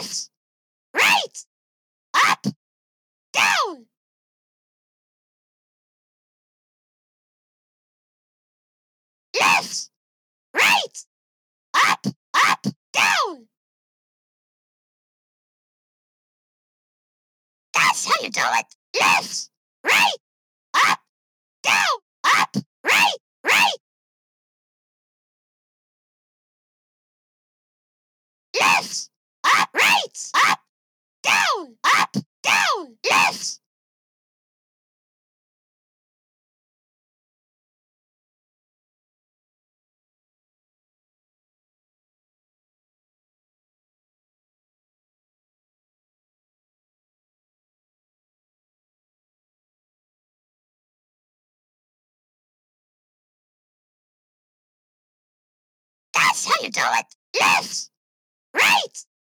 left, right, up, down. Left, right, up, down. That's how you do it. Left, right, up, down, up, right, right. Left, up, right, up, down, left. That's how you do it. Left, right,